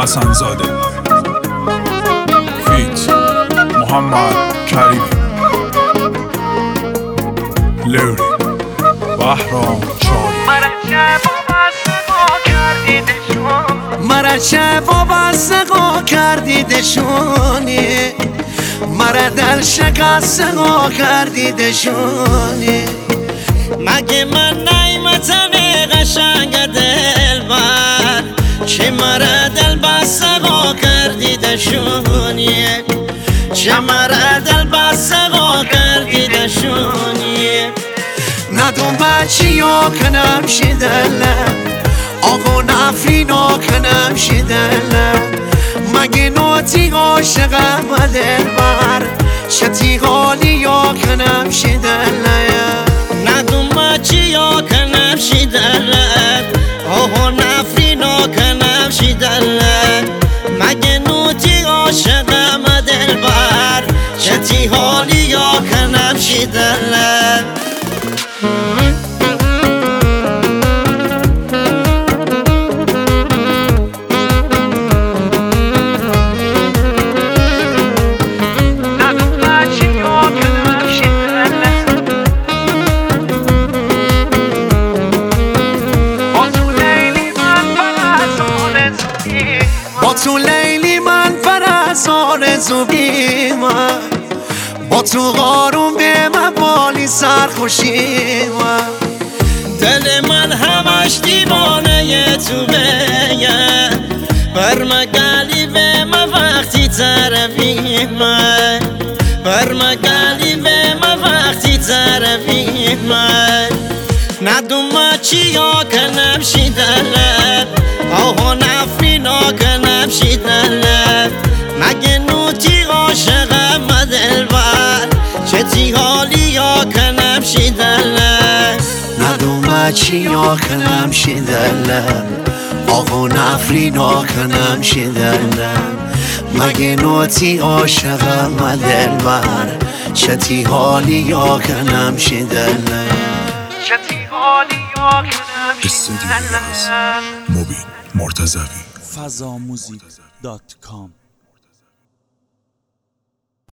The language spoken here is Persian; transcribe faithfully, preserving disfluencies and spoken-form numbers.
حسن زاده فیت محمد کریم لوری بهرام چاری مرا شب و بستگاه کردیدشونی مرا دل شکستگاه کردیدشونی مگه من نیمتن قشنگ دل بر چه مرا دل بستگاه کردیدشونی چه مرا دل بستگاه کردیدشونی ندون بچی یا کنم شدلم آقا نفرینا کنم شدلم مگه نوتی عاشقم و دل بر چتی حالی یا کنم شدلم ندون بچی یا کنم شدلم آقا نفرینا کنم شدلم مگه نوتی عاشقم و دل بر چتی حالی یا کنم شدلم با تو لیلی من فرس آرزو بیمم با تو قارون به من بالی سرخوشیمم دل من همش دیوانه تو بیه برمگلی به من وقتی طرفی من برمگلی به من وقتی طرفی من ندوم چی یا کنم شیدلم آها نفرینا کنم شیدلم مگه نوتی عاشقم و دلبر چتی حالی یا کنم شیدلم ندوم چی یا کنم شیدلم آقا نفرینا کنم شیدلم مگه نوتی عاشقم و دلبر چتی حالی یا کنم شیدلم چتی حالی یا کنم استودیو مبین مرتضوی فضاموزیک دات کام